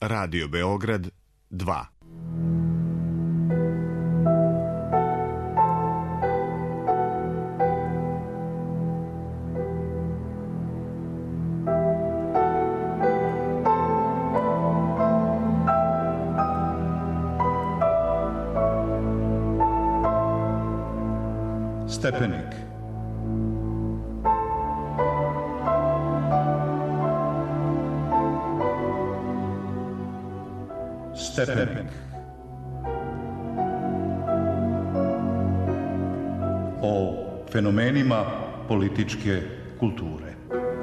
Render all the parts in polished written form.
Radio Beograd 2. Stepenik. Stepenik. O fenomenima političke kulture.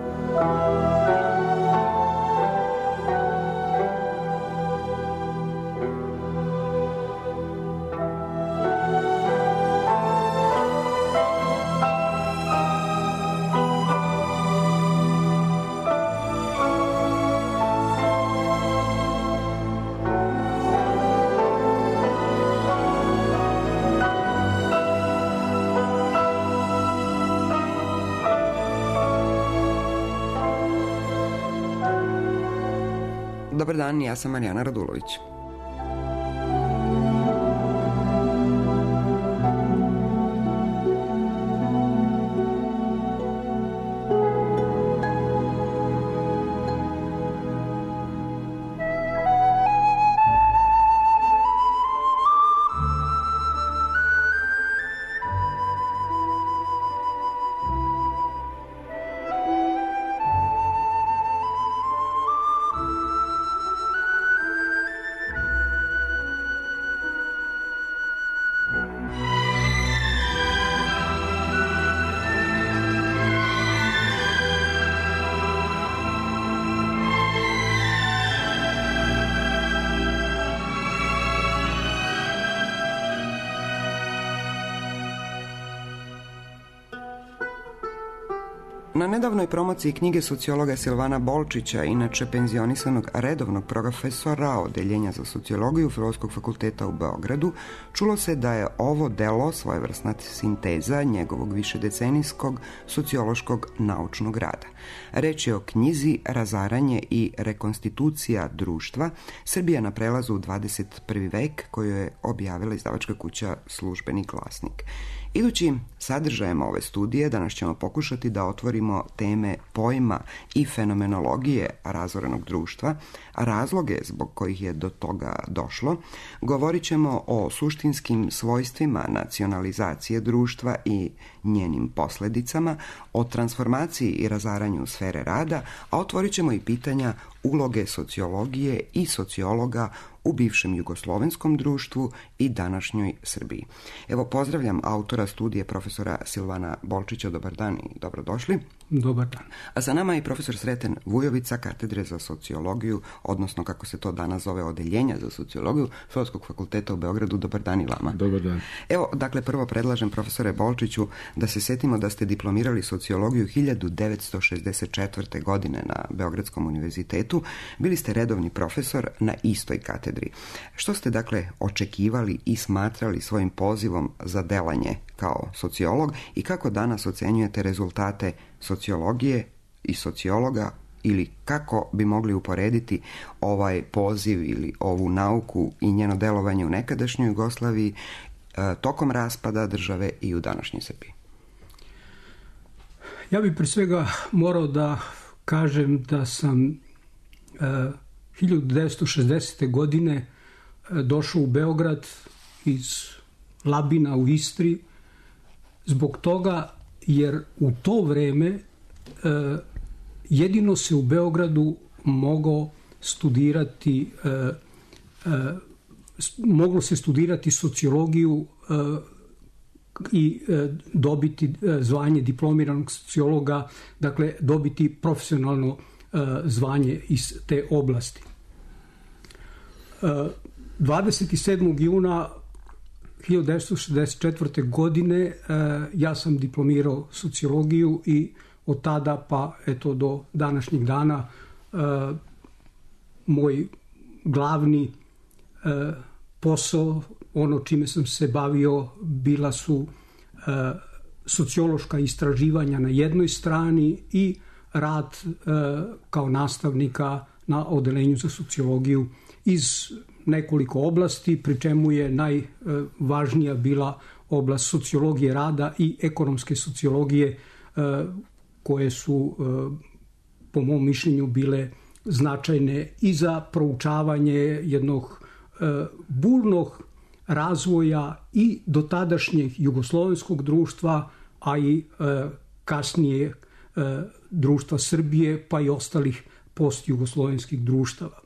Dobar dan, ja sam Marijana Radulović. Na nedavnoj promociji knjige sociologa Silvana Bolčića, inače penzionisanog redovnog profesora Odeljenja za sociologiju Filozofskog fakulteta u Beogradu, čulo se da je ovo delo svojevrsna sinteza njegovog višedecenijskog sociološkog naučnog rada. Reč je o knjizi Razaranje i rekonstitucija društva, Srbija na prelazu u 21. vek, koju je objavila izdavačka kuća Službeni glasnik. Idući sadržajem ove studije danas ćemo pokušati da otvorimo teme pojma i fenomenologije razorenog društva, razloge zbog kojih je do toga došlo, govorit ćemo o suštinskim svojstvima nacionalizacije društva i njenim posljedicama, o transformaciji i razaranju sfere rada, a otvorit ćemo i pitanja uloge sociologije i sociologa u bivšem jugoslovenskom društvu i današnjoj Srbiji. Evo, pozdravljam autora studije profesora Silvana Bolčića. Dobar dan i dobrodošli. Dobar dan. A sa nama je profesor Sreten Vujovica, katedre za sociologiju, odnosno kako se to danas zove Odeljenja za sociologiju Filozofskog fakulteta u Beogradu. Dobar dan i vama. Dobar dan. Evo, dakle, prvo predlažem, profesore Bolčiću, da se setimo da ste diplomirali sociologiju 1964. godine na Beogradskom univerzitetu. Bili ste redovni profesor na istoj katedri. Što ste, dakle, očekivali i smatrali svojim pozivom za delanje kao sociolog i kako danas ocenjujete rezultate sociologije i sociologa, ili kako bi mogli uporediti ovaj poziv ili ovu nauku i njeno delovanje u nekadašnjoj Jugoslaviji tokom raspada države i u današnjoj Srbiji? Ja bih pre svega morao da kažem da sam 1960. godine došao u Beograd iz Labina u Istri zbog toga jer u to vreme jedino se u Beogradu moglo se studirati sociologiju i dobiti zvanje diplomiranog sociologa, dakle dobiti profesionalno zvanje iz te oblasti. 27. juna 1964. godine ja sam diplomirao sociologiju i od tada pa eto do današnjeg dana moj glavni posao, ono čime sam se bavio, bila su sociološka istraživanja na jednoj strani i rad kao nastavnika na odeljenju za sociologiju iz nekoliko oblasti, pri čemu je najvažnija bila oblast sociologije rada i ekonomske sociologije, koje su, po mom mišljenju, bile značajne i za proučavanje jednog burnog razvoja i dotadašnjeg jugoslovenskog društva, a i kasnije društva Srbije, pa i ostalih postjugoslovenskih društava.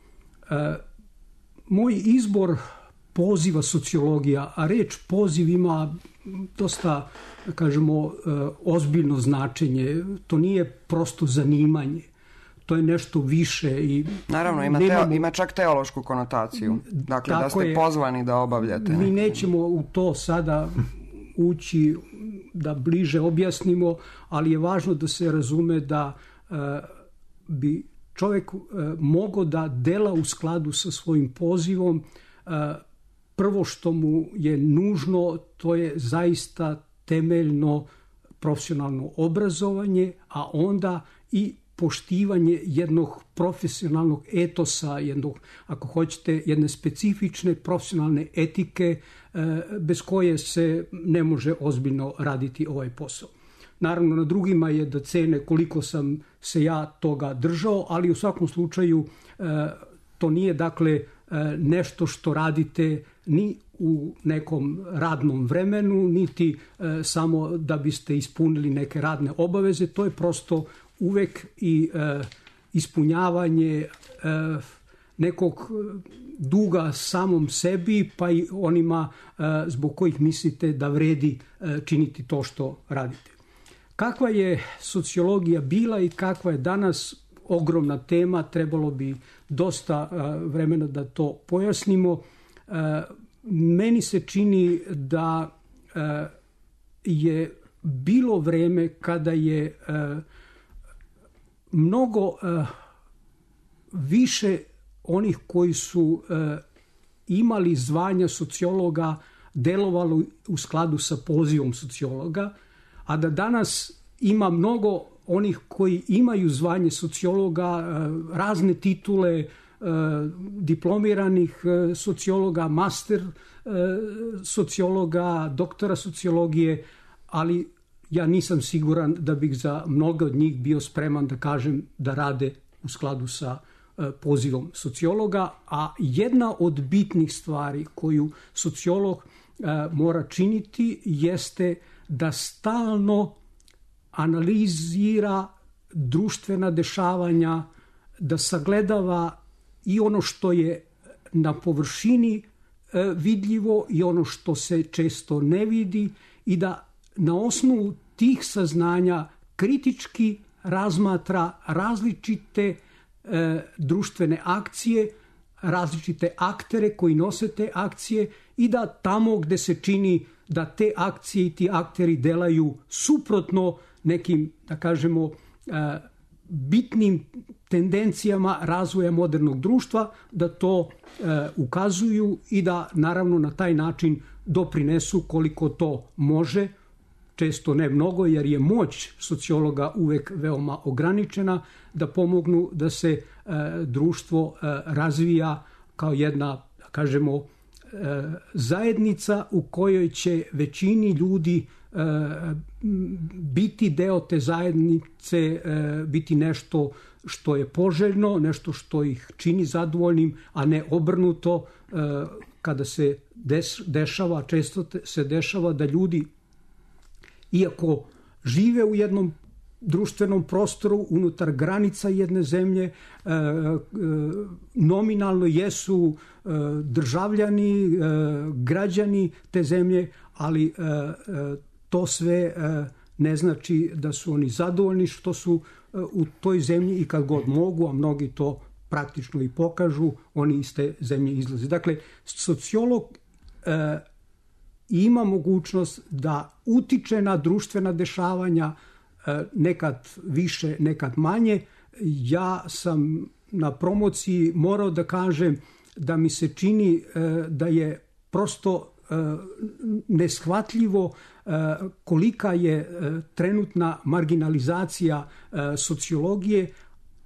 Moj izbor poziva sociologija, a reč poziv ima dosta, da kažemo, ozbiljno značenje. To nije prosto zanimanje. To je nešto više. I naravno, ima čak teološku konotaciju. Dakle, da ste pozvani da obavljate. Mi nećemo u to sada ući da bliže objasnimo, ali je važno da se razume da bi čovjek mogao da dela u skladu sa svojim pozivom. Prvo što mu je nužno, to je zaista temeljno profesionalno obrazovanje, a onda i poštivanje jednog profesionalnog etosa, jednog, ako hoćete, jedne specifične profesionalne etike bez koje se ne može ozbiljno raditi ovaj posao. Naravno, na drugima je da cene koliko sam se ja toga držao, ali u svakom slučaju to nije, dakle, nešto što radite ni u nekom radnom vremenu, niti samo da biste ispunili neke radne obaveze. To je prosto uvek i ispunjavanje nekog duga samom sebi, pa i onima zbog kojih mislite da vredi činiti to što radite. Kakva je sociologija bila i kakva je danas, ogromna tema, trebalo bi dosta vremena da to pojasnimo. Meni se čini da je bilo vreme kada je mnogo više onih koji su imali zvanja sociologa delovalo u skladu sa pozivom sociologa, a da danas ima mnogo onih koji imaju zvanje sociologa, razne titule diplomiranih sociologa, master sociologa, doktora sociologije, ali ja nisam siguran da bih za mnogo od njih bio spreman da kažem da rade u skladu sa pozivom sociologa, a jedna od bitnih stvari koju sociolog mora činiti jeste da stalno analizira društvena dešavanja, da sagledava i ono što je na površini vidljivo i ono što se često ne vidi i da na osnovu tih saznanja kritički razmatra različite društvene akcije, različite aktere koji nose te akcije i da tamo gde se čini da te akcije i ti akteri delaju suprotno nekim, da kažemo, bitnim tendencijama razvoja modernog društva, da to ukazuju i da naravno na taj način doprinesu koliko to može, često ne mnogo, jer je moć sociologa uvek veoma ograničena, da pomognu da se društvo razvija kao jedna, da kažemo, zajednica u kojoj će većini ljudi biti deo te zajednice, biti nešto što je poželjno, nešto što ih čini zadovoljnim, a ne obrnuto. Kada se dešava, često se dešava da ljudi, iako žive u jednom društvenom prostoru unutar granica jedne zemlje, nominalno jesu državljani, građani te zemlje, ali to sve ne znači da su oni zadovoljni što su u toj zemlji i kad god mogu, a mnogi to praktično i pokažu, oni iz te zemlje izlaze. Dakle, sociolog ima mogućnost da utiče na društvena dešavanja, nekad više, nekad manje. Ja sam na promociji morao da kažem da mi se čini da je prosto neshvatljivo kolika je trenutna marginalizacija sociologije,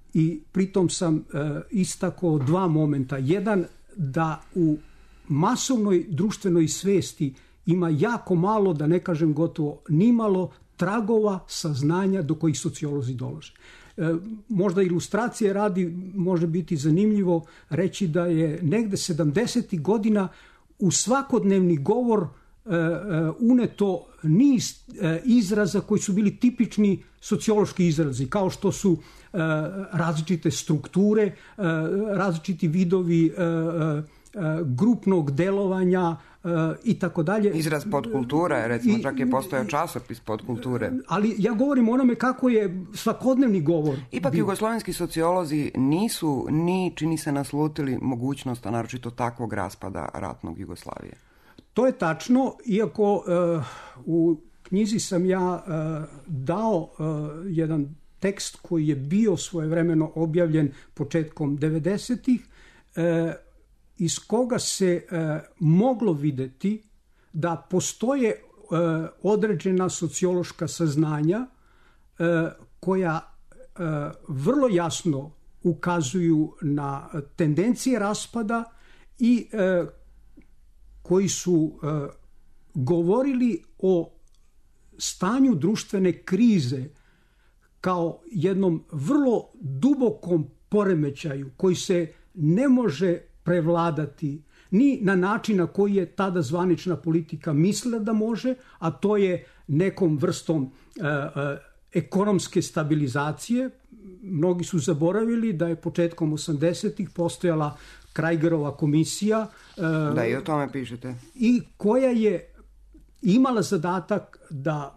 i pritom sam istakao dva momenta. Jedan, da u masovnoj društvenoj svesti ima jako malo, da ne kažem gotovo nimalo, tragova saznanja do kojih sociolozi dolaze. Možda ilustracije radi, može biti zanimljivo reći da je negde 70. godina u svakodnevni govor uneto niz izraza koji su bili tipični sociološki izrazi, kao što su različite strukture, različiti vidovi grupnog delovanja i tako dalje. Izraz podkultura, recimo čak je postojao časopis podkulture. Ali ja govorim o onome kako je svakodnevni govor. Ipak jugoslovenski sociolozi nisu ni, čini se, naslutili mogućnost, a naročito takvog raspada ratnog Jugoslavije. To je tačno, iako u knjizi sam ja dao jedan tekst koji je bio svojevremeno objavljen početkom 90-ih, iz koga se moglo videti da postoje određena sociološka saznanja koja vrlo jasno ukazuju na tendencije raspada i koji su govorili o stanju društvene krize kao jednom vrlo dubokom poremećaju koji se ne može prevladati ni na način na koji je tada zvanična politika mislila da može, a to je nekom vrstom ekonomske stabilizacije. Mnogi su zaboravili da je početkom 80-ih postojala Krajgerova komisija. Da, i o tome pišete. I koja je imala zadatak da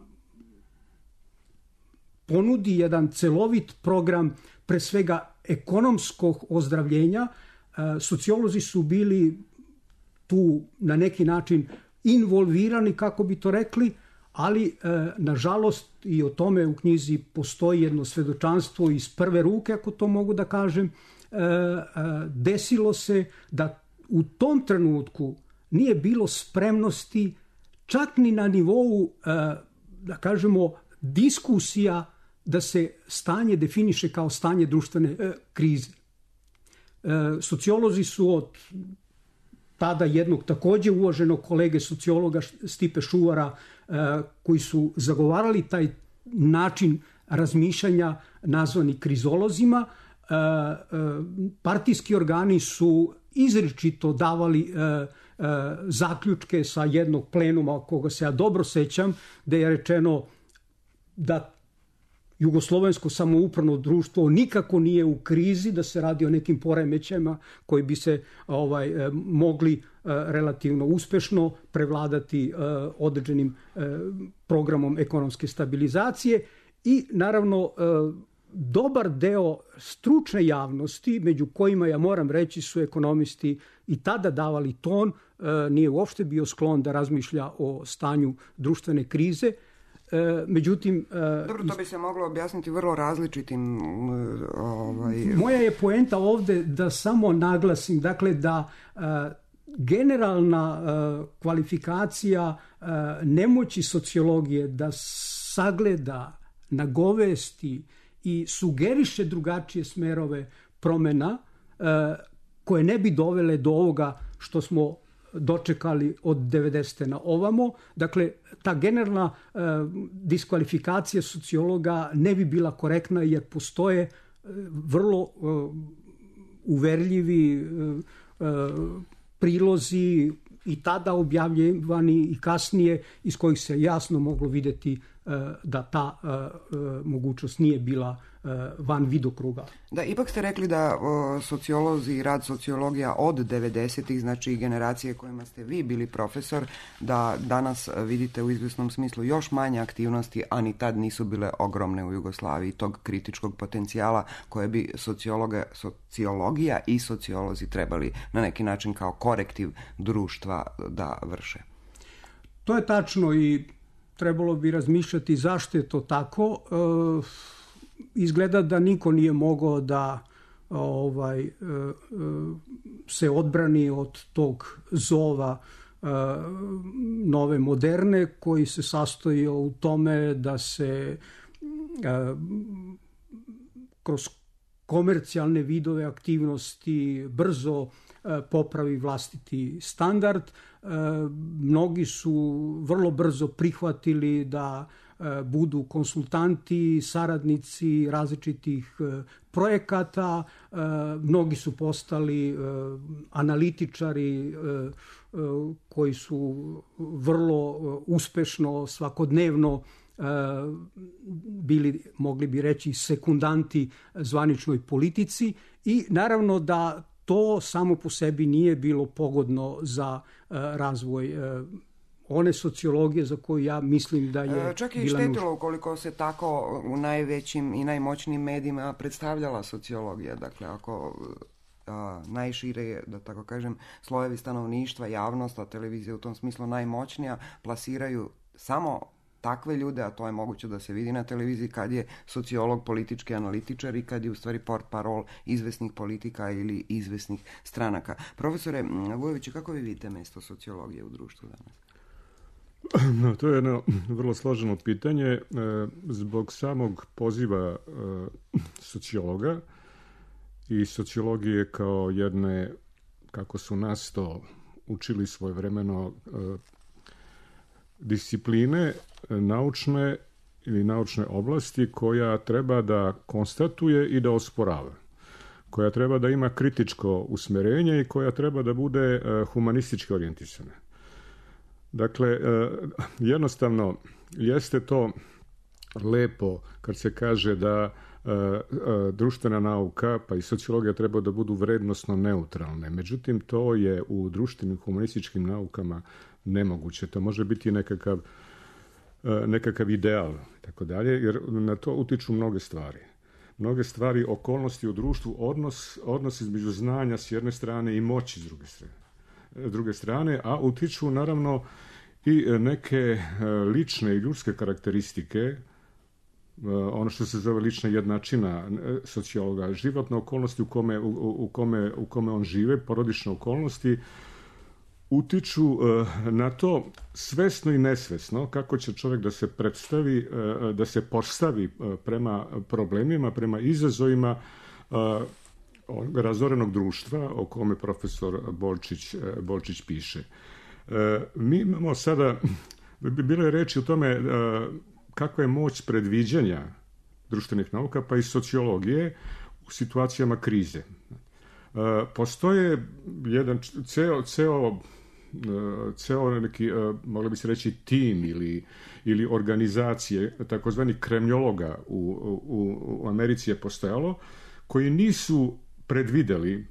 ponudi jedan celovit program, pre svega ekonomskog ozdravljenja. Sociolozi su bili tu na neki način involvirani, kako bi to rekli, ali nažalost i o tome u knjizi postoji jedno svedočanstvo iz prve ruke, ako to mogu da kažem. Desilo se da u tom trenutku nije bilo spremnosti čak ni na nivou, da kažemo, diskusija da se stanje definiše kao stanje društvene krize. Sociolozi su od tada jednog takođe uvaženog kolege sociologa Stipe Šuvara, koji su zagovarali taj način razmišljanja nazvani krizolozima. Partijski organi su izričito davali zaključke sa jednog plenuma, koga se ja dobro sećam, gde je rečeno da jugoslovensko samoupravno društvo nikako nije u krizi, da se radi o nekim poremećajima koji bi se mogli relativno uspešno prevladati određenim programom ekonomske stabilizacije. I naravno dobar deo stručne javnosti, među kojima, ja moram reći, su ekonomisti i tada davali ton, nije uopšte bio sklon da razmišlja o stanju društvene krize. Međutim, dobro, to bi se moglo objasniti vrlo različitim Moja je poenta ovde da samo naglasim, dakle, da generalna kvalifikacija nemoći sociologije da sagleda, nagovesti i sugeriše drugačije smerove promena koje ne bi dovele do ovoga što smo dočekali od 90. na ovamo. Dakle, ta generalna diskvalifikacija sociologa ne bi bila korektna, jer postoje vrlo uverljivi prilozi i tada objavljivani i kasnije, iz kojih se jasno moglo videti da ta mogućnost nije bila van vidokruga. Da, ipak ste rekli da sociolozi i rad sociologija od 90-ih, znači generacije kojima ste vi bili profesor, da danas vidite u izvjesnom smislu još manje aktivnosti, a ni tad nisu bile ogromne u Jugoslaviji, tog kritičkog potencijala koje bi sociologija i sociolozi trebali na neki način kao korektiv društva da vrše. To je tačno i trebalo bi razmišljati zašto je to tako. Izgleda da niko nije mogao da se odbrani od tog zova nove moderne, koji se sastoji u tome da se kroz komercijalne vidove aktivnosti, brzo popravi vlastiti standard. Mnogi su vrlo brzo prihvatili da budu konsultanti, saradnici različitih projekata, mnogi su postali analitičari koji su vrlo uspešno svakodnevno bili, mogli bi reći, sekundanti zvaničnoj politici i naravno da to samo po sebi nije bilo pogodno za razvoj one sociologije za koju ja mislim da je čak i bila štetilo nužna. ukoliko se tako u najvećim i najmoćnijim medijima predstavljala sociologija. Dakle, ako najšire, da tako kažem, slojevi stanovništva, javnost, a televizija u tom smislu najmoćnija, plasiraju samo takve ljude, a to je moguće da se vidi na televiziji kad je sociolog, politički analitičar i kad je u stvari portparol izvesnih politika ili izvesnih stranaka. Profesore Vujoviću, kako vi vidite mesto sociologije u društvu danas? No, to je jedno vrlo složeno pitanje. Zbog samog poziva sociologa i sociologije kao jedne, kako su nas to učili svojevremeno, discipline naučne ili naučne oblasti koja treba da konstatuje i da osporava, koja treba da ima kritičko usmerenje i koja treba da bude humanistički orijentisana. Dakle, jednostavno jeste to lepo kad se kaže da društvena nauka pa i sociologija treba da budu vrednosno neutralne. Međutim, to je u društvenim humanističkim naukama nemoguće. To može biti nekakav ideal, tako dalje, jer na to utiču mnoge stvari. Mnoge stvari, okolnosti u društvu, odnos između znanja s jedne strane i moći s druge strane, a utiču naravno i neke lične i ljudske karakteristike, ono što se zove lična jednačina sociologa, životne okolnosti u kome on žive, porodične okolnosti, utiču na to svesno i nesvesno kako će čovjek da se predstavi, da se postavi prema problemima, prema izazovima razorenog društva o kome profesor Bolčić piše. Mi imamo sada, bilo je reči o tome kakva je moć predviđanja društvenih nauka pa i sociologije u situacijama krize. Postoje jedan ceo neki, mogli bi se reći, tim ili organizacije, takozvani kremljologa u Americi je postojalo, koji nisu predvideli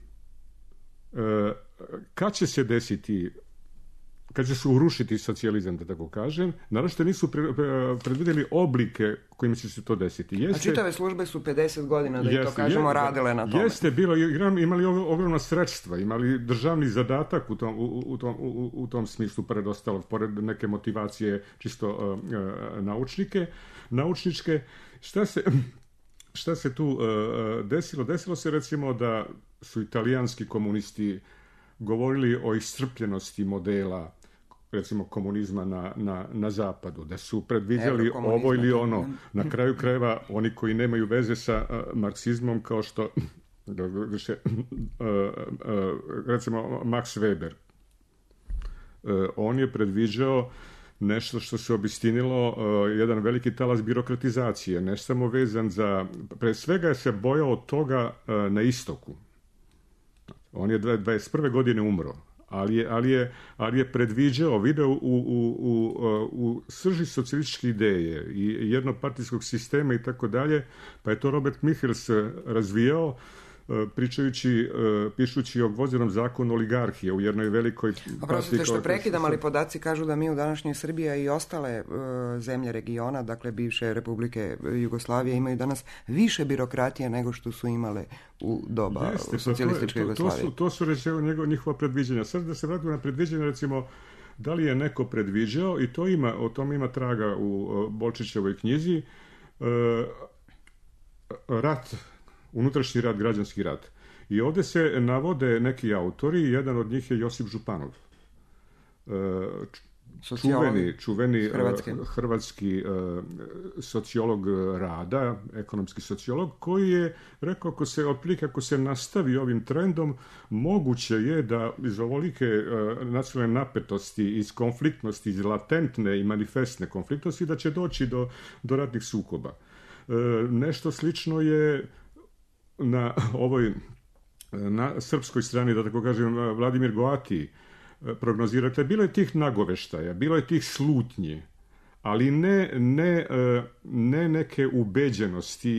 kad će se desiti, kad će se urušiti socijalizam, da tako kažem, naravno nisu predvidjeli oblike kojim će se to desiti. A čitave službe su 50 godina, da to kažemo, radile na tome. Jeste, imali ogromna sredstva, imali državni zadatak u tom smislu, pored neke motivacije čisto naučničke. Šta se tu desilo? Desilo se recimo da su italijanski komunisti govorili o iscrpljenosti modela, recimo komunizma na zapadu, da su predviđali ovo ili ono. Na kraju krajeva, oni koji nemaju veze sa marksizmom, kao što recimo Max Weber, on je predviđao nešto što se obistinilo, jedan veliki talas birokratizacije, ne samo vezan za, pre svega se bojao toga na istoku. On je 21. godine umro, ali je predviđao, video u srži socijalističke ideje i jednopartijskog sistema i tako dalje, pa je to Robert Michels razvijao, pišući o Gvozdenom zakonu oligarhije u jednoj velikoj... Oprostite što prekidam, ali podaci kažu da mi u današnjoj Srbiji i ostale zemlje regiona, dakle bivše Republike Jugoslavije, imaju danas više birokratije nego što su imale u doba socijalističke Jugoslavije. To su recimo njihova predviđanja. Sad da se vratimo na predviđanja, recimo, da li je neko predviđao, i o tome ima traga u Bolčićevoj knjizi, unutrašnji rat, građanski rat. I ovdje se navode neki autori, jedan od njih je Josip Županov. Čuveni hrvatski sociolog rada, ekonomski sociolog, koji je rekao ako se nastavi ovim trendom, moguće je da iz ovolike nacionalne napetosti, iz konfliktnosti, iz latentne i manifestne konfliktnosti, da će doći do ratnih sukoba. Nešto slično je na srpskoj strani, da tako kažem, Vladimir Goati prognozirao. Dakle, bilo je tih nagoveštaja, bilo je tih slutnji, ali ne neke ubeđenosti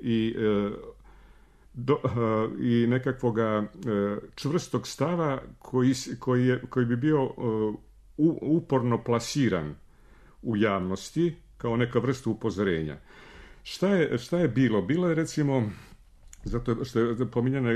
i nekakvoga čvrstog stava koji bi bio uporno plasiran u javnosti kao neka vrsta upozorenja. Šta je bilo? Bilo je, recimo, zato što je pominjena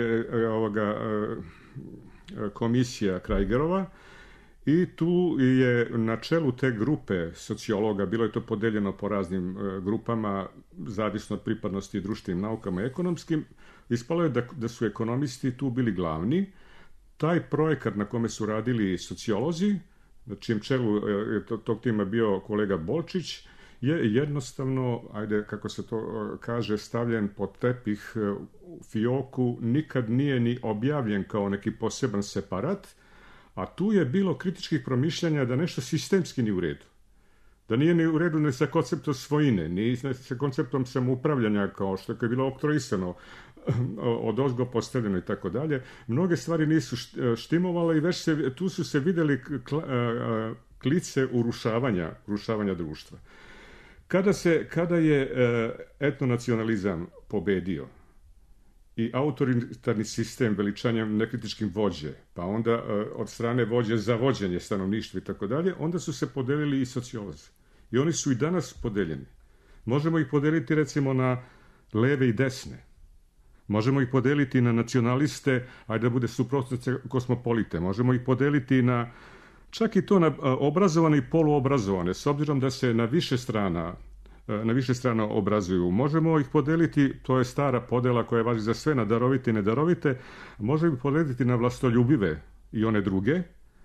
komisija Krajgerova, i tu je na čelu te grupe sociologa, bilo je to podeljeno po raznim grupama, zavisno od pripadnosti društvenim naukama i ekonomskim, ispalo je da su ekonomisti tu bili glavni. Taj projekat na kome su radili sociolozi, na čijem čelu tog tima bio kolega Bolčić, je jednostavno, kako se to kaže, stavljen pod tepih u fioku, nikad nije ni objavljen kao neki poseban separat, a tu je bilo kritičkih promišljanja da nešto sistemski nije u redu. Da nije ni u redu ni sa konceptom svojine, ni sa konceptom samoupravljanja, kao što je bilo oktroisano, odozgo postavljeno i tako dalje. Mnoge stvari nisu štimovale i već tu su se vidjeli klice urušavanja društva. Kada je etnonacionalizam pobedio i autoritarni sistem veličanjem nekritičkim vođe, pa onda od strane vođe za vođenje stanovništva i tako dalje, onda su se podelili i sociolozi. I oni su i danas podeljeni. Možemo ih podeliti, recimo, na leve i desne. Možemo ih podeliti na nacionaliste, da bude suprotno kosmopolite. Možemo ih podeliti čak i to na obrazovane i poluobrazovane, s obzirom da se na više strana obrazuju. Možemo ih podeliti, to je stara podela koja važi za sve, na darovite i nedarovite, možemo ih podeliti na vlastoljubive i one druge.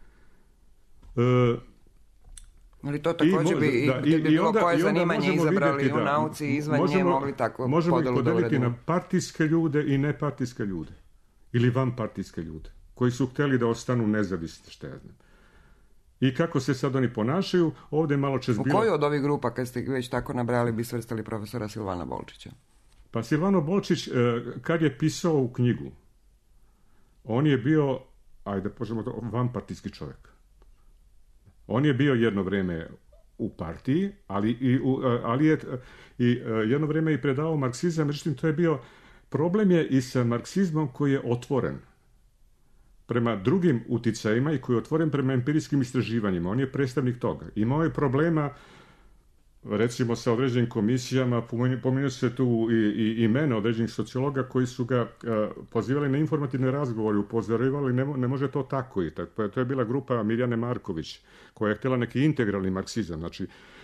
Ali to također bi bilo koje zanimanje izabrali u nauci i izvan nje mogli tako možemo podelu ih podeliti na partijske ljude i nepartijske ljude. Ili vanpartijske ljude, koji su htjeli da ostanu nezavisni, što ja znam. I kako se sad oni ponašaju, ovdje malo čas bilo... U koju od ovih grupa, kad ste već tako nabrali, bi svrstali profesora Silvana Bolčića? Pa Silvano Bolčić, kad je pisao u knjigu, on je bio, vanpartijski čovjek. On je bio jedno vrijeme u partiji, ali je jedno vrijeme i predavao marksizam, međutim, to je bio problem je i sa marksizmom koji je otvoren prema drugim uticajima i koji je otvoren prema empirijskim istraživanjima. On je predstavnik toga. Imao je problema, recimo, sa određenim komisijama, pominju se tu i imena određenih sociologa koji su ga pozivali na informativne razgovore, upozorivali, ne može to tako i tako. To je bila grupa Mirjane Marković, koja je htjela neki integralni marksizam. Znači,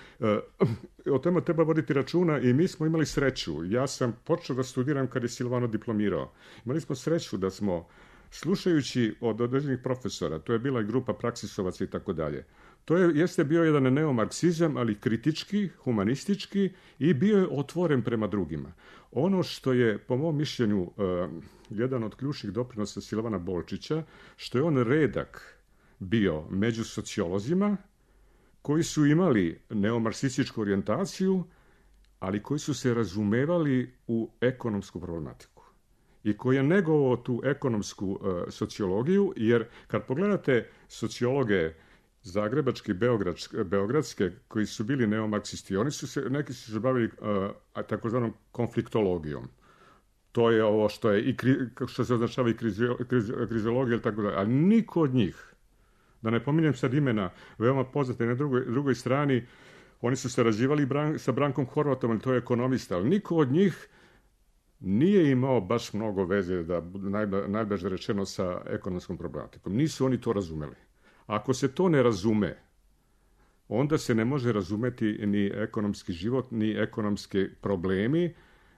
o tome treba voditi računa i mi smo imali sreću. Ja sam počeo da studiram kad je Silvano diplomirao. Imali smo sreću da smo, slušajući od određenih profesora, to je bila i grupa praksisovaca i tako dalje, to jeste bio jedan neomarksizam, ali kritički, humanistički, i bio je otvoren prema drugima. Ono što je, po mom mišljenju, jedan od ključnih doprinosa Silvana Bolčića, što je on redak bio među sociolozima koji su imali neomarksističku orijentaciju, ali koji su se razumevali u ekonomsku problematiku. I koji je negovao tu ekonomsku sociologiju, jer kad pogledate sociologe zagrebačke, beogradske, koji su bili neomarksisti, neki su se bavili takozvanom konfliktologijom. To je ovo što se označava i krizologija, tako da, a niko od njih, da ne pominjem sad imena, veoma poznate na drugoj strani, oni su sarađivali sa Brankom Horvatom, ali to je ekonomista, ali niko od njih nije imao baš mnogo veze, da najbliže rečeno, sa ekonomskom problematikom. Nisu oni to razumeli. Ako se to ne razume, onda se ne može razumeti ni ekonomski život, ni ekonomski problemi,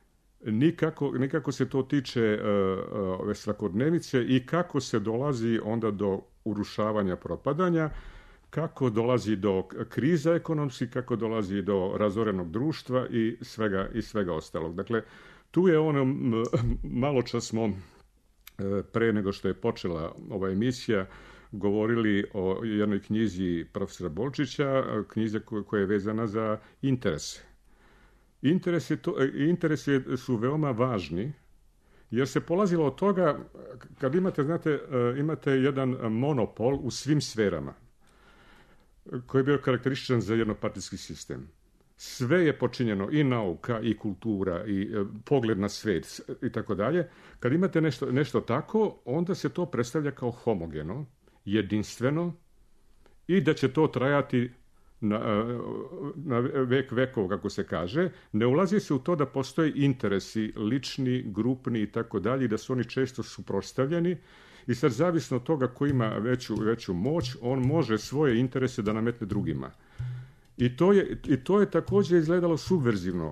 nikako se to tiče ove svakodnevice i kako se dolazi onda do urušavanja, propadanja, kako dolazi do kriza ekonomskih, kako dolazi do razorenog društva i svega ostalog. Dakle, tu je ono, malo čas smo pre nego što je počela ova emisija govorili o jednoj knjizi profesora Bolčića, knjize koja je vezana za interese. Interesi su veoma važni, jer se polazilo od toga, kad imate jedan monopol u svim sferama, koji je bio karakterističan za jednopartijski sistem. Sve je počinjeno, i nauka, i kultura, i pogled na svet, i tako dalje. Kad imate nešto tako, onda se to predstavlja kao homogeno, jedinstveno, i da će to trajati na vek vekov, kako se kaže. Ne ulazi se u to da postoje interesi lični, grupni i tako dalje, i da su oni često suprotstavljeni, i sad zavisno od toga ko ima veću moć, on može svoje interese da nametne drugima. I to je također izgledalo subverzivno.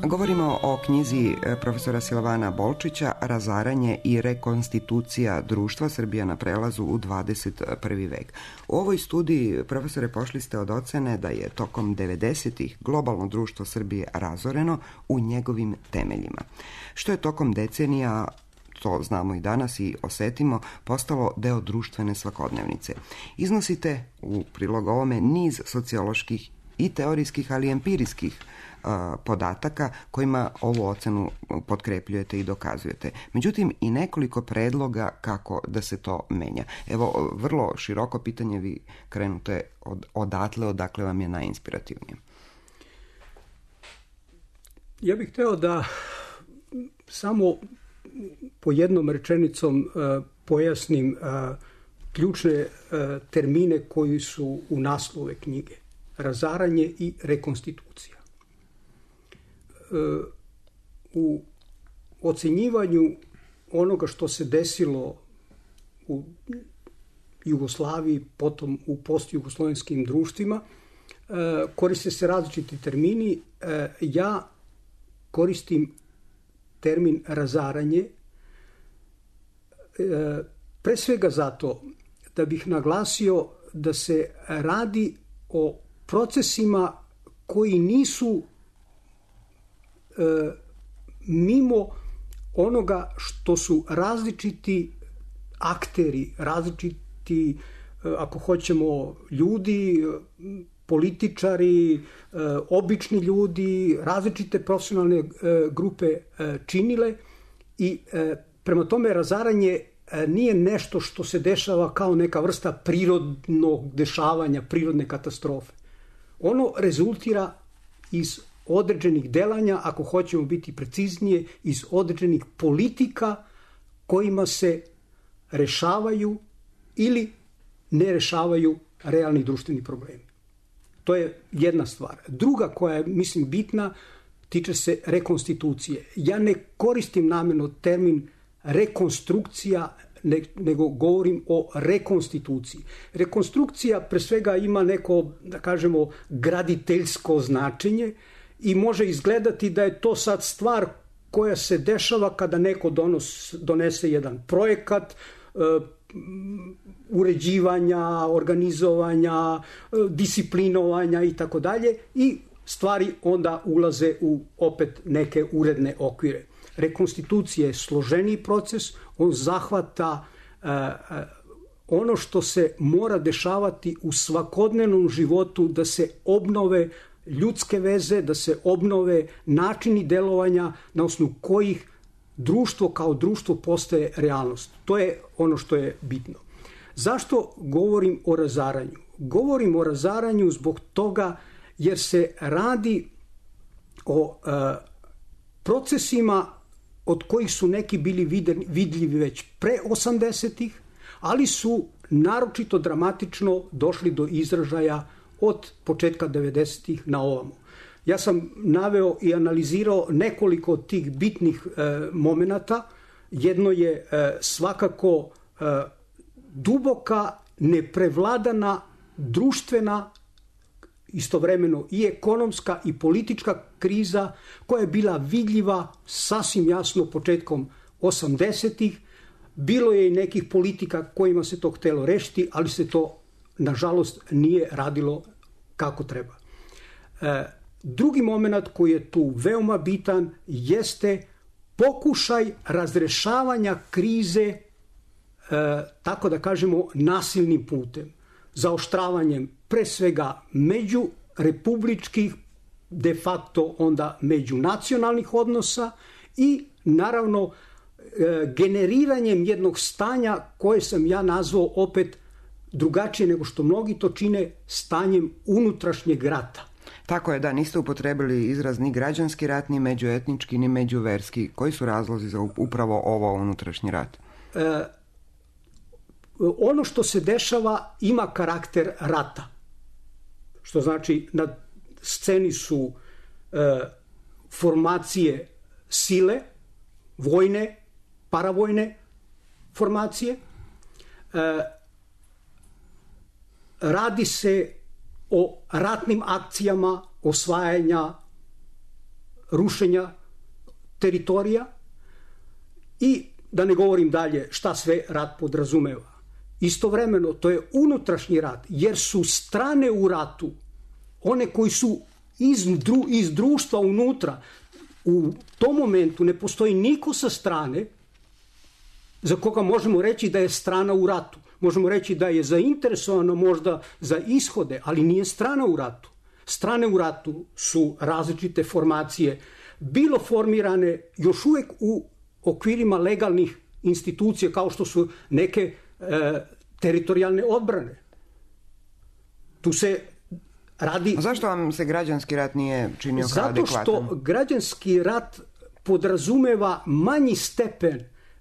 Govorimo o knjizi profesora Silvana Bolčića Razaranje i rekonstitucija društva Srbija na prelazu u 21. vek. U ovoj studiji, profesore, pošli ste od ocene da je tokom 90-ih globalno društvo Srbije razoreno u njegovim temeljima. Što je tokom decenija, to znamo i danas i osetimo, postalo deo društvene svakodnevnice. Iznosite u prilog ovome niz socioloških i teorijskih, ali i empirijskih podataka kojima ovu ocenu potkrepljujete i dokazujete. Međutim, i nekoliko predloga kako da se to menja. Evo, vrlo široko pitanje, vi krenute odatle, odakle vam je najinspirativnije. Ja bih hteo da samo po jednom rečenicom pojasnim ključne termine koji su u naslove knjige. Razaranje i rekonstitucija. U ocenjivanju onoga što se desilo u Jugoslaviji, potom u postjugoslovenskim društvima, koriste se različiti termini. Ja koristim termin razaranje pre svega zato da bih naglasio da se radi o procesima koji nisu mimo onoga što su različiti akteri, različiti, ako hoćemo, ljudi, političari, obični ljudi, različite profesionalne grupe činile i prema tome razaranje nije nešto što se dešava kao neka vrsta prirodnog dešavanja, prirodne katastrofe. Ono rezultira iz određenih delanja, ako hoćemo biti preciznije, iz određenih politika kojima se rešavaju ili ne rešavaju realni društveni problemi. To je jedna stvar. Druga koja je, mislim, bitna, tiče se rekonstitucije. Ja ne koristim namjerno termin rekonstrukcija, nego govorim o rekonstituciji. Rekonstrukcija pre svega ima neko, da kažemo, graditeljsko značenje i može izgledati da je to sad stvar koja se dešava kada neko donese jedan projekat uređivanja, organizovanja, disciplinovanja i tako dalje i stvari onda ulaze u opet neke uredne okvire. Rekonstitucija je složeniji proces, on zahvata ono što se mora dešavati u svakodnevnom životu, da se obnove ljudske veze, da se obnove načini delovanja na osnovu kojih društvo kao društvo postaje realnost. To je ono što je bitno. Zašto govorim o razaranju? Govorim o razaranju zbog toga jer se radi o procesima od kojih su neki bili vidljivi već pre 80-ih, ali su naročito dramatično došli do izražaja od početka 90-ih na ovamo. Ja sam naveo i analizirao nekoliko od tih bitnih momenata. Jedno je svakako duboka, neprevladana, društvena, istovremeno i ekonomska i politička kriza koja je bila vidljiva sasvim jasno početkom 80-ih. Bilo je i nekih politika kojima se to htelo rešiti, ali se to, nažalost, nije radilo kako treba. Drugi moment koji je tu veoma bitan jeste pokušaj razrešavanja krize, tako da kažemo, nasilnim putem, zaoštravanjem pre svega međurepubličkih, de facto onda međunacionalnih odnosa i naravno generiranjem jednog stanja koje sam ja nazvao opet drugačije nego što mnogi to čine, stanjem unutrašnjeg rata. Tako je, da, niste upotrebili izraz ni građanski rat, ni međuetnički, ni međuverski. Koji su razlozi za upravo ovo unutrašnji rat? Ono što se dešava ima karakter rata. Što znači na sceni su formacije sile, vojne, paravojne formacije. Radi se o ratnim akcijama osvajanja rušenja teritorija i da ne govorim dalje šta sve rat podrazumeva. Istovremeno to je unutrašnji rat, jer su strane u ratu, one koji su iz društva unutra, u tom momentu ne postoji niko sa strane za koga možemo reći da je strana u ratu. Možemo reći da je zainteresovano možda za ishode, ali nije strana u ratu. Strane u ratu su različite formacije, bilo formirane još uvek u okvirima legalnih institucija, kao što su neke teritorijalne odbrane. Tu se radi... A zašto vam se građanski rat nije činio kao adekvatan? Zato što građanski rat podrazumeva manji stepen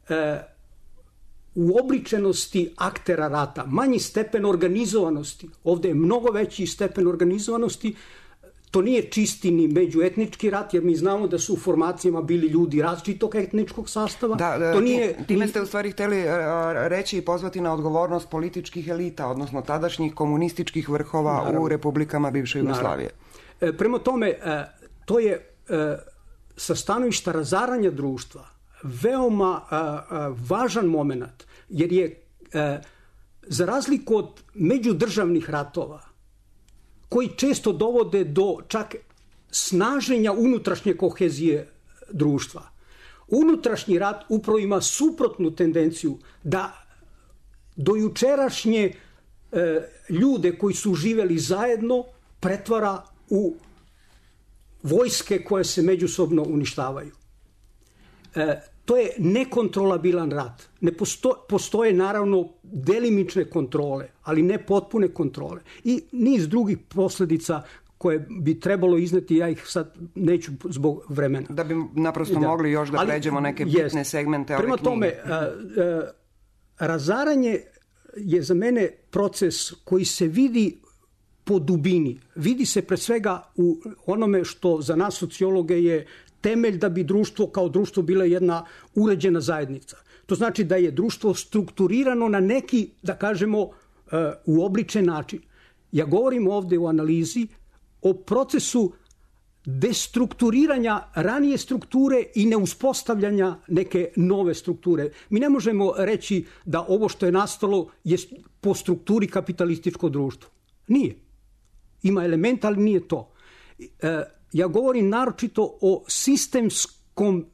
uobličenosti aktera rata, manji stepen organizovanosti. Ovde je mnogo veći stepen organizovanosti. To nije čisti ni međuetnički rat, jer mi znamo da su u formacijama bili ljudi različitog etničkog sastava. Time ste u stvari hteli reći i pozvati na odgovornost političkih elita, odnosno tadašnjih komunističkih vrhova u republikama bivše Jugoslavije. Prema tome, to je sa stanovišta razaranja društva veoma važan moment, jer je za razliku od međudržavnih ratova, koji često dovode do čak snaženja unutrašnje kohezije društva. Unutrašnji rat upravo ima suprotnu tendenciju da dojučerašnje ljude koji su živeli zajedno pretvara u vojske koje se međusobno uništavaju. To je nekontrolabilan rat. Postoje naravno delimične kontrole, ali ne potpune kontrole. I niz drugih posledica koje bi trebalo izneti, ja ih sad neću zbog vremena. Da bi naprosto mogli još da pređemo neke bitne segmente ove knjige. Prema tome, razaranje je za mene proces koji se vidi po dubini. Vidi se pre svega u onome što za nas sociologe je temelj da bi društvo kao društvo bila jedna uređena zajednica. To znači da je društvo strukturirano na neki, da kažemo, uobličen način. Ja govorim ovde u analizi o procesu destrukturiranja ranije strukture i neuspostavljanja neke nove strukture. Mi ne možemo reći da ovo što je nastalo je po strukturi kapitalističko društvo. Nije. Ima elementa, ali nije to. Ja govorim naročito o sistemskom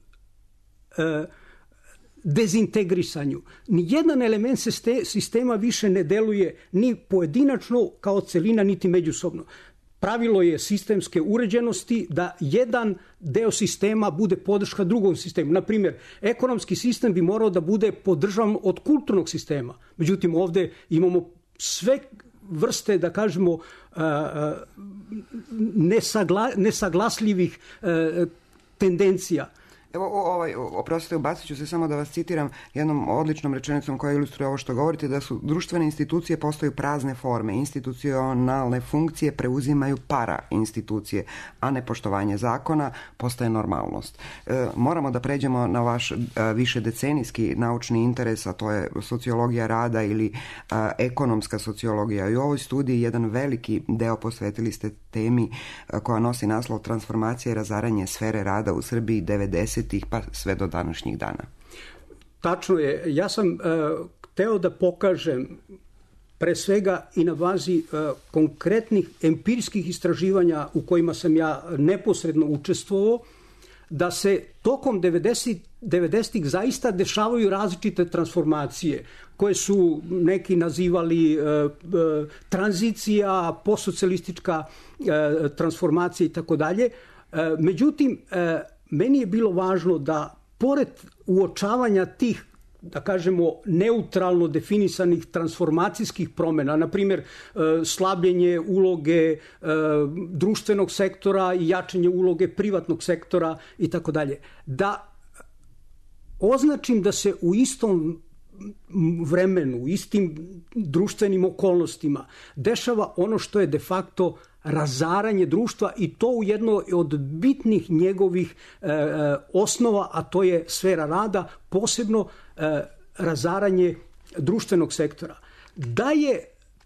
dezintegrisanju. Nijedan element sistema više ne deluje ni pojedinačno kao celina, niti međusobno. Pravilo je sistemske uređenosti da jedan deo sistema bude podrška drugom sistemu. Naprimjer, ekonomski sistem bi morao da bude podržavan od kulturnog sistema. Međutim, ovde imamo sve vrste, da kažemo, nesaglasljivih tendencija. Evo, oprostite, ubacit ću se samo da vas citiram jednom odličnom rečenicom koja ilustruje ovo što govorite, da su društvene institucije postaju prazne forme, institucionalne funkcije preuzimaju para institucije, a nepoštovanje zakona postaje normalnost. Moramo da pređemo na vaš višedecenijski naučni interes, a to je sociologija rada ili ekonomska sociologija. I u ovoj studiji jedan veliki deo posvetili ste temi koja nosi naslov Transformacija i razaranje sfere rada u Srbiji 90 pa sve do današnjih dana. Tačno je. Ja sam hteo da pokažem pre svega i na bazi konkretnih empirijskih istraživanja u kojima sam ja neposredno učestvovao, da se tokom 90-ih zaista dešavaju različite transformacije koje su neki nazivali tranzicija, postsocijalistička transformacija i tako dalje. Međutim, meni je bilo važno da pored uočavanja tih, da kažemo, neutralno definisanih transformacijskih promjena, na primjer slabljenje uloge društvenog sektora i jačanje uloge privatnog sektora i tako dalje, da označim da se u istom vremenu, u istim društvenim okolnostima dešava ono što je de facto razaranje društva i to u jednoj od bitnih njegovih osnova, a to je sfera rada, posebno razaranje društvenog sektora. Da je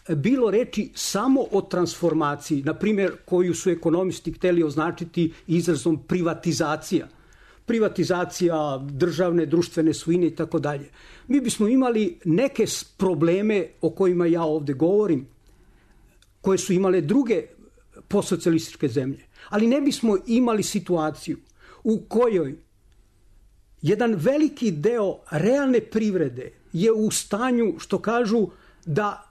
bilo reči samo o transformaciji, na primjer koju su ekonomisti hteli označiti izrazom privatizacija. Privatizacija državne, društvene svojine i tako dalje. Mi bismo imali neke probleme o kojima ja ovde govorim, koje su imale druge postsocijalističke zemlje. Ali ne bismo imali situaciju u kojoj jedan veliki deo realne privrede je u stanju, što kažu, da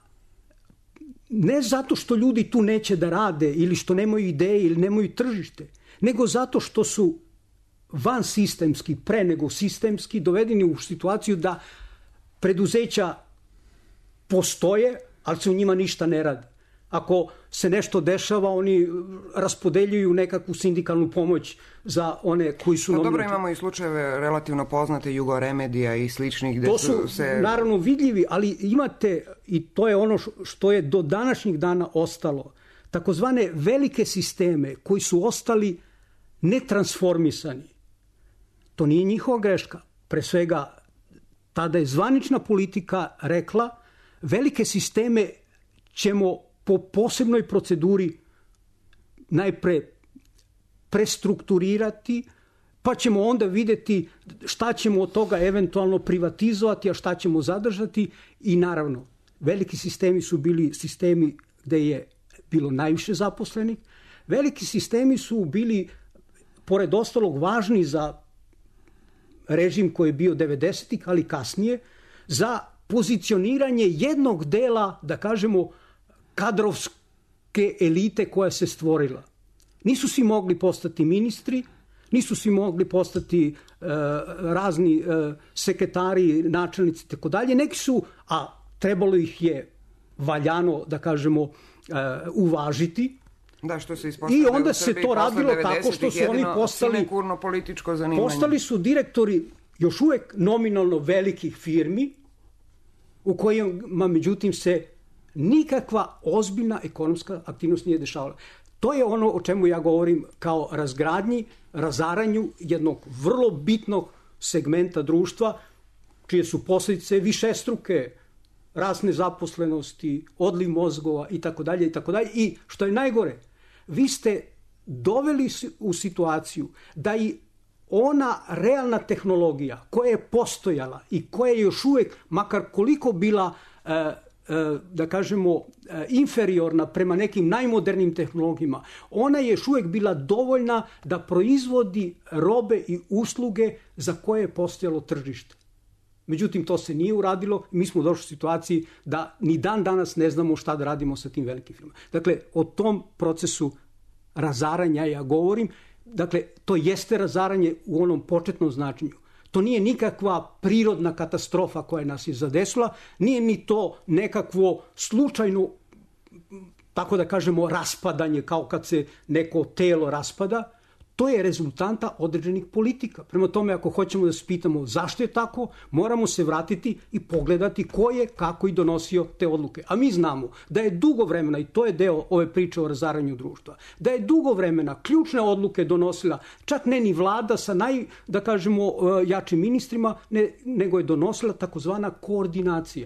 ne zato što ljudi tu neće da rade ili što nemaju ideje ili nemaju tržište, nego zato što su van sistemski, pre nego sistemski, dovedeni u situaciju da preduzeća postoje, ali se u njima ništa ne radi. Ako se nešto dešava, oni raspodeljuju nekakvu sindikalnu pomoć za one koji su... No, dobro, imamo i slučajeve relativno poznate Jugoremedija i sličnih gde to su se... naravno vidljivi, ali imate, i to je ono što je do današnjih dana ostalo, takozvane velike sisteme koji su ostali netransformisani. To nije njihova greška. Pre svega, tada je zvanična politika rekla velike sisteme ćemo po posebnoj proceduri najpre prestrukturirati, pa ćemo onda videti šta ćemo od toga eventualno privatizovati, a šta ćemo zadržati. I naravno, veliki sistemi su bili sistemi gde je bilo najviše zaposlenih. Veliki sistemi su bili, pored ostalog, važni za režim koji je bio 90-ih, ali kasnije, za pozicioniranje jednog dela, da kažemo, kadrovske elite koja se stvorila. Nisu svi mogli postati ministri, nisu svi mogli postati razni sekretari, načelnici, tako dalje. Neki su, a trebalo ih je valjano, da kažemo, uvažiti. Da, što se i onda se to radilo tako što su oni postali političko zanimanje. Postali su direktori još uvek nominalno velikih firmi u kojima, međutim, se nikakva ozbiljna ekonomska aktivnost nije dešavala. To je ono o čemu ja govorim kao razgradnji, razaranju jednog vrlo bitnog segmenta društva, čije su posljedice višestruke, rast nezaposlenosti, odliv mozgova i tako dalje i tako dalje. I što je najgore, vi ste doveli u situaciju da i ona realna tehnologija koja je postojala i koja je još uvek, makar koliko bila, da kažemo, inferiorna prema nekim najmodernijim tehnologijama, ona je još uvek bila dovoljna da proizvodi robe i usluge za koje je postojalo tržište. Međutim, to se nije uradilo i mi smo došli u situaciji da ni dan danas ne znamo šta da radimo sa tim velikim firmama. Dakle, o tom procesu razaranja ja govorim. Dakle, to jeste razaranje u onom početnom značenju. To nije nikakva prirodna katastrofa koja nas je zadesila, nije ni to nekakvo slučajno, tako da kažemo, raspadanje, kao kad se neko telo raspada. To je rezultanta određenih politika. Prema tome, ako hoćemo da se pitamo zašto je tako, moramo se vratiti i pogledati ko je, kako i donosio te odluke. A mi znamo da je dugo vremena, i to je deo ove priče o razaranju društva, da je dugo vremena ključne odluke donosila čak ne ni vlada sa da kažemo, jačim ministrima, nego je donosila takozvana koordinacija.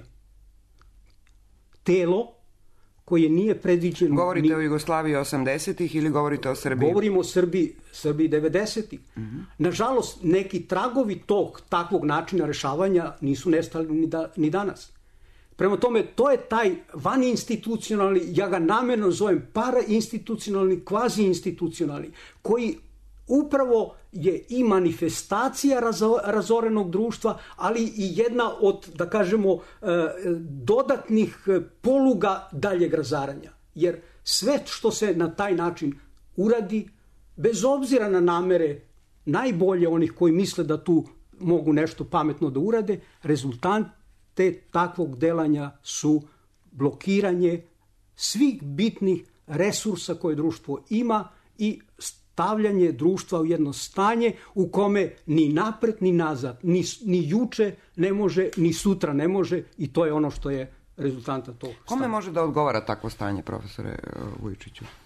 Telo koje nije predviđeno... Govorite o Jugoslaviji 80-ih ili govorite o Srbiji? Govorimo o Srbiji 90-ih. Nažalost, neki tragovi tog takvog načina rešavanja nisu nestali ni danas. Prema tome, to je taj vaninstitucionalni, ja ga namjerno zovem parainstitucionalni, kvaziinstitucionalni, koji upravo je i manifestacija razorenog društva, ali i jedna od, da kažemo, dodatnih poluga daljeg razaranja. Jer sve što se na taj način uradi, bez obzira na namere najbolje onih koji misle da tu mogu nešto pametno da urade, rezultante takvog delanja su blokiranje svih bitnih resursa koje društvo ima i stavljanje društva u jedno stanje u kome ni napred ni nazad, ni juče ne može, ni sutra ne može, i to je ono što je rezultanta tog stanja. Kome može da odgovara takvo stanje, profesore Vujičiću?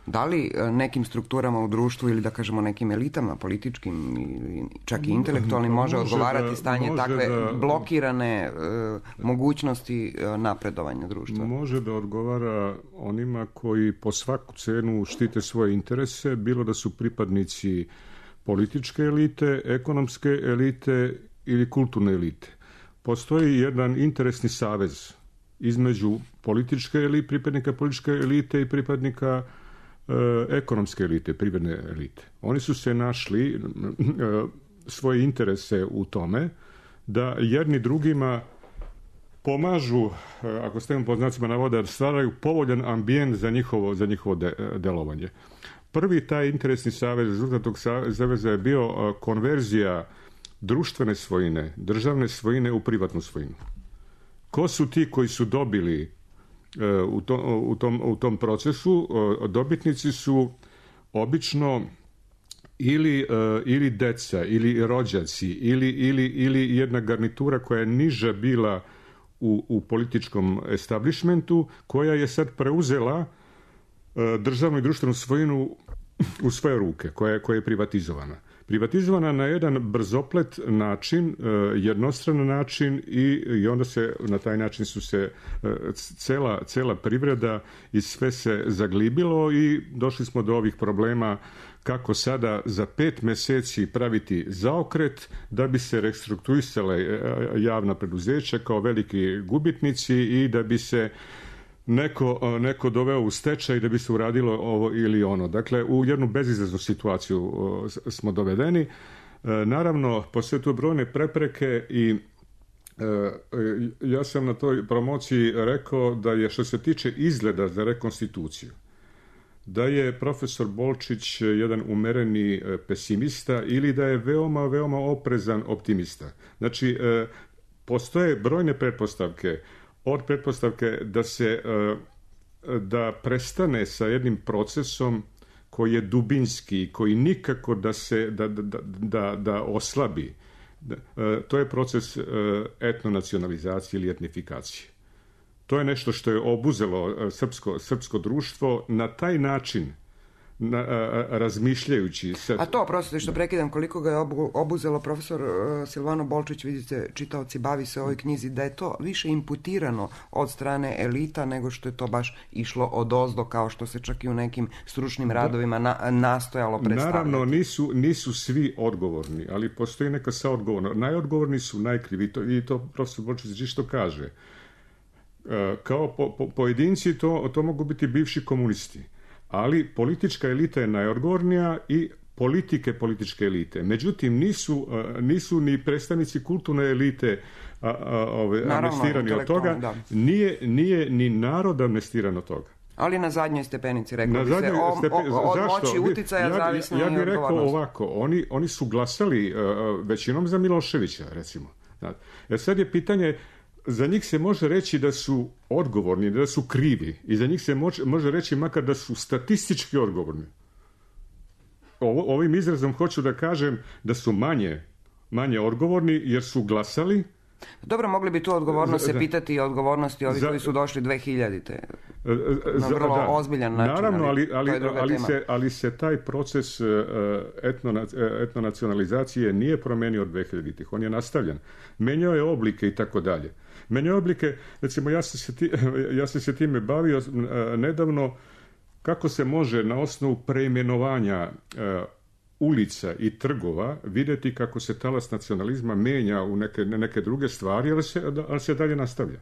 Da li nekim strukturama u društvu ili da kažemo nekim elitama političkim ili čak i intelektualnim može odgovarati stanje takve blokirane mogućnosti napredovanja društva? Može da odgovara onima koji po svaku cenu štite svoje interese, bilo da su pripadnici političke elite, ekonomske elite ili kulturne elite. Postoji jedan interesni savez između pripadnika političke elite i pripadnika ekonomske elite, privredne elite. Oni su se našli svoje interese u tome da jedni drugima pomažu, ako stavimo pod znacima navoda, stvaraju povoljan ambijent za njihovo delovanje. Prvi taj interesni savez, rezultat tog saveza je bio konverzija društvene svojine, državne svojine u privatnu svojinu. Ko su ti koji su dobili u tom procesu? Dobitnici su obično ili deca, ili rođaci, ili jedna garnitura koja je niža bila u političkom establishmentu, koja je sad preuzela državnu i društvenu svojinu u svoje ruke, koja je privatizovana. Privatizovana na jedan brzoplet način, jednostran način i onda se na taj način su se cela privreda i sve se zaglibilo i došli smo do ovih problema kako sada za 5 mjeseci praviti zaokret da bi se restrukturisale javna preduzeća kao veliki gubitnici i da bi se neko doveo u stečaj da bi se uradilo ovo ili ono. Dakle, u jednu bezizlaznu situaciju smo dovedeni. Naravno, postoje tu brojne prepreke i ja sam na toj promociji rekao da je, što se tiče izgleda za rekonstituciju, da je profesor Bolčić jedan umereni pesimista ili da je veoma oprezan optimista. Znači, postoje brojne pretpostavke, od pretpostavke da prestane sa jednim procesom koji je dubinski, koji nikako da oslabi. To je proces etnonacionalizacije ili etnifikacije. To je nešto što je obuzelo srpsko društvo na taj način, razmišljajući se. A to, oprostite što prekidam, koliko ga je obuzelo profesor Silvano Bolčić, vidite, čitaoci bavi se o ovoj knjizi, da je to više imputirano od strane elita nego što je to baš išlo odozdo, kao što se čak i u nekim stručnim radovima nastojalo predstavljati. Naravno, nisu svi odgovorni, ali postoji neka saodgovorna. Najodgovorni su najkrivi, i to profesor Bolčić što kaže. Kao pojedinci to mogu biti bivši komunisti, ali politička elita je najodgovornija i političke elite. Međutim, nisu ni predstavnici kulturne elite amnestirani od toga. Da. Nije ni narod amnestiran od toga. Ali na zadnjoj stepenici, rekao bi se, od moći uticaja zavisno i odgovornost. Ja bih rekao ovako, oni su glasali većinom za Miloševića, recimo. Jer sad je pitanje, za njih se može reći da su odgovorni, da su krivi, i za njih se može reći makar da su statistički odgovorni. Ovim izrazom hoću da kažem da su manje odgovorni jer su glasali. Dobro, mogli bi tu odgovornost se pitati i odgovornosti ovih koji su došli 2000-te. Na vrlo ozbiljan način. Naravno, ali se taj proces etnonacionalizacije nije promenio od 2000-ih. On je nastavljen. Menjao je oblike i tako dalje. Menjao oblike, recimo, ja sam se time bavio nedavno, kako se može na osnovu preimenovanja ulica i trgova vidjeti kako se talas nacionalizma menja u neke druge stvari, ali se dalje nastavlja.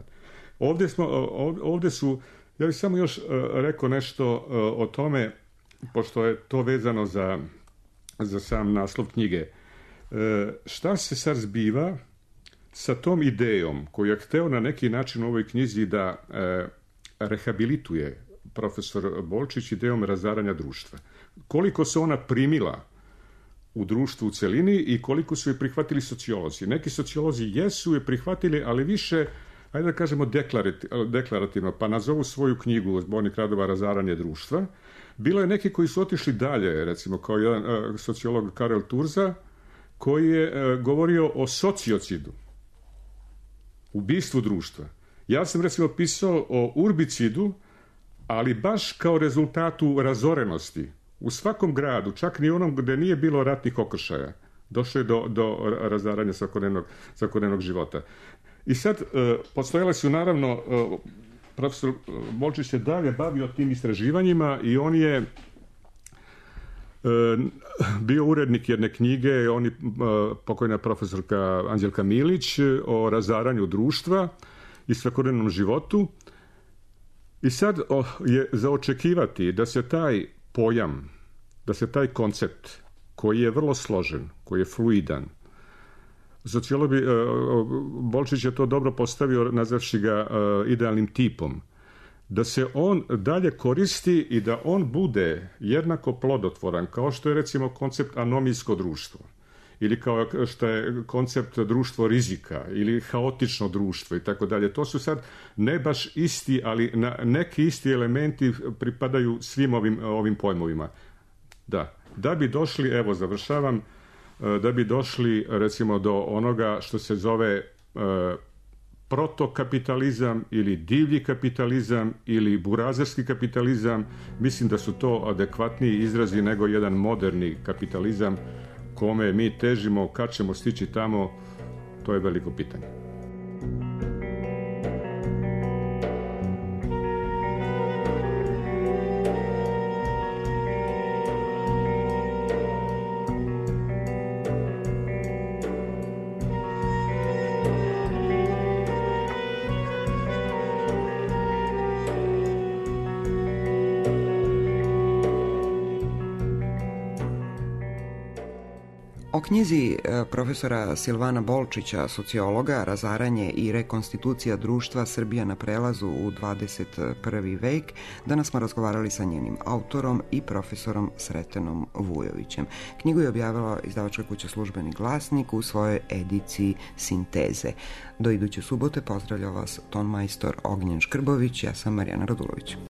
Ovdje su, ja bih samo još rekao nešto o tome, pošto je to vezano za sam naslov knjige. Šta se sad zbiva sa tom idejom koju je hteo na neki način u ovoj knjizi da rehabilituje profesor Bolčić, idejom razaranja društva? Koliko se ona primila u društvu u celini i koliko su je prihvatili sociolozi? Neki sociolozi jesu je prihvatili, ali više, ajde da kažemo, deklarativno, pa nazovu svoju knjigu Zbornik radova Razaranje društva. Bilo je neki koji su otišli dalje, recimo kao jedan sociolog Karel Turza, koji je govorio o sociocidu, ubistvu društva. Ja sam recimo pisao o urbicidu, ali baš kao rezultatu razorenosti. U svakom gradu, čak ni onom gdje nije bilo ratnih okršaja, došlo je do razaranja svakodnevnog života. I sad, postojale su naravno, profesor Bolčić se dalje bavio tim istraživanjima i on je bio urednik jedne knjige, pokojna profesorka Anđelka Milić, o razaranju društva i svakodnevnom životu. I sad je za očekivati da se taj pojam, da se taj koncept koji je vrlo složen, koji je fluidan, sociolog Bolčić je to dobro postavio nazvavši ga idealnim tipom, da se on dalje koristi i da on bude jednako plodotvoran kao što je recimo koncept anomijsko društvo ili kao što je koncept društvo rizika ili haotično društvo i tako dalje. To su sad ne baš isti, ali neki isti elementi pripadaju svim ovim pojmovima. Da bi došli, evo završavam, da bi došli recimo do onoga što se zove protokapitalizam ili divlji kapitalizam ili burazerski kapitalizam, mislim da su to adekvatniji izrazi nego jedan moderni kapitalizam kome mi težimo. Kad ćemo stići tamo, to je veliko pitanje. O knjizi profesora Silvana Bolčića, sociologa, Razaranje i rekonstitucija društva Srbija na prelazu u 21. vek, danas smo razgovarali sa njenim autorom i profesorom Sretenom Vujovićem. Knjigu je objavila izdavačka kuća Službeni glasnik u svojoj ediciji Sinteze. Do iduće subote pozdravlja vas ton majstor Ognjen Škrbović, ja sam Marijana Radulović.